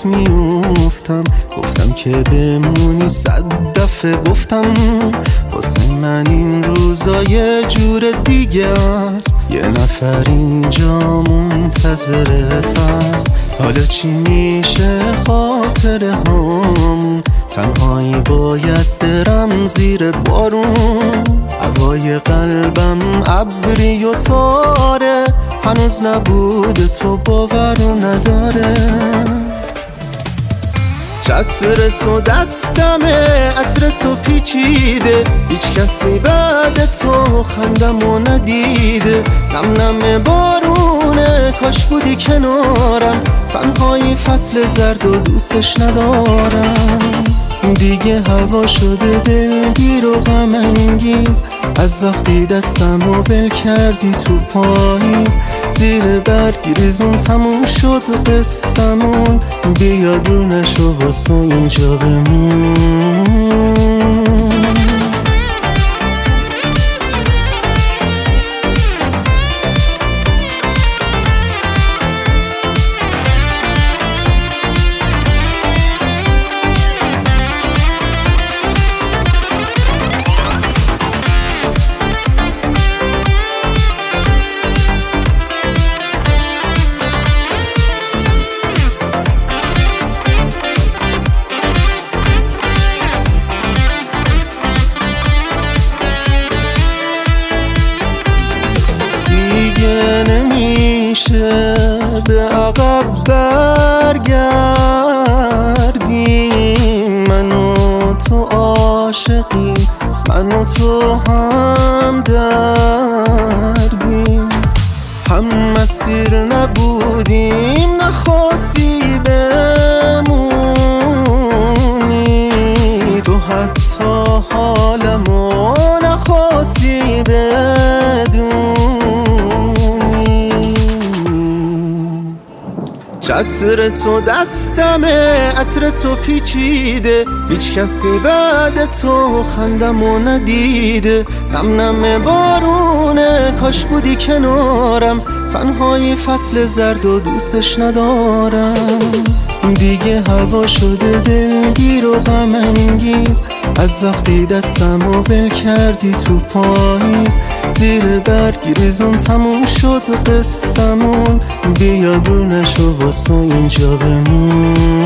پات میوفتم، گفتم که بمونی 100 دفعه گفتم. واسه من این روزا یه جور دیگه است، یه نفر اینجا منتظره هست. حالا چی میشه خاطره هامون؟ تنهایی باید برم زیر بارون. هوای قلبم ابری و تاره، هنوز نبود تو باورو نداره. چتر تو دستمه، عطر تو پیچیده، هیچ کسی بعد تو خندمو ندیده. نم نم بارونه، کاش بودی کنارم، تنهایی فصل زرد و دوستش ندارم. دیگه هوا شده دلگیر و غم انگیز، از وقتی دستمو ول کردی تو پاییز. زیر برگ ریزون تموم شد قصمون، بیا دونشو واسه اینجا بمون. نمیشه به عقب برگردیم، من و تو عاشقیم، من و تو هم دردیم. هم مسیر نبودیم، نخواستی بمونی، تو حتی حالمو نخواستی بدونی. چتر تو دستمه، عطر تو پیچیده، هیچ کسی بعد تو خندمو ندیده. نم نم بارونه، کاش بودی کنارم، تنهایی فصل زرد و دوستش ندارم. دیگه هوا شده دلگیر و غم انگیز، از وقتی دستمو ول کردی تو پاییز. زیر برگ ریزون تموم شد قصمون، بیا دونشو واسه اینجا بمون.